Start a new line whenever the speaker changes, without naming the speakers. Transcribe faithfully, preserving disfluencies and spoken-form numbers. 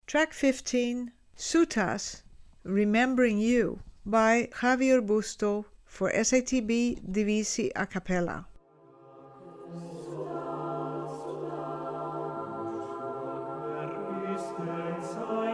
Track fifteen, Suttas, Remembering You, by Javier Busto for S I T B Divisi a cappella.
Ist